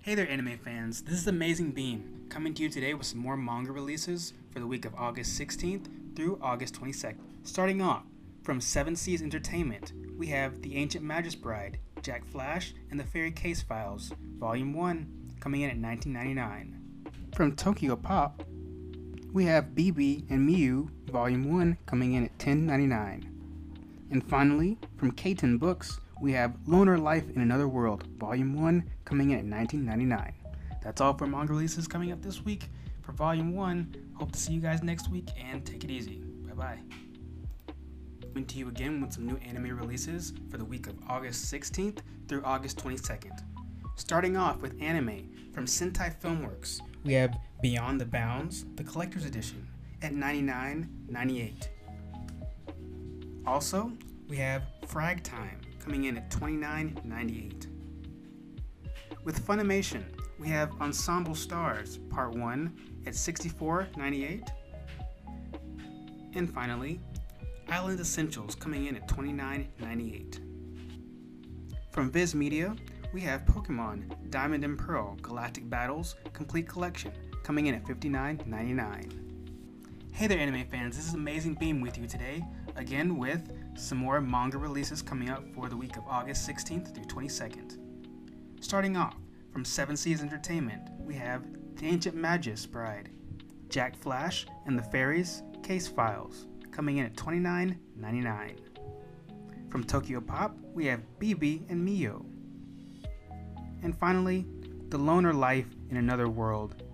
Hey there anime fans, this is Amazing Bean, coming to you today with some more manga releases for the week of August 16th through August 22nd. Starting off, from Seven Seas Entertainment, we have The Ancient Magus Bride, Jack Flash, and the Fairy Case Files, Volume 1, coming in at $19.99. From Tokyo Pop, we have BB and Miyu, Volume 1, coming in at $10.99. And finally, from K-Ten Books, we have Loner Life in Another World, Volume 1, coming in at $19.99. That's all for manga releases coming up this week for Volume 1. Hope to see you guys next week, and take it easy. Bye-bye. Coming to you again with some new anime releases for the week of August 16th through August 22nd. Starting off with anime from Sentai Filmworks, we have Beyond the Bounds, the Collector's Edition, at $99.98. Also, we have Frag Time, coming in at $29.98. With Funimation, we have Ensemble Stars Part 1 at $64.98. And finally, Island Essentials coming in at $29.98. From Viz Media, we have Pokemon Diamond and Pearl Galactic Battles Complete Collection coming in at $59.99. Hey there anime fans, this is Amazing Beam with you today, again with some more manga releases coming up for the week of August 16th through 22nd. Starting off, from Seven Seas Entertainment, we have The Ancient Magus Bride, Jack Flash, and the Fairies Case Files, coming in at $29.99. From Tokyo Pop, we have BB and Miyu. And finally, The Loner Life in Another World,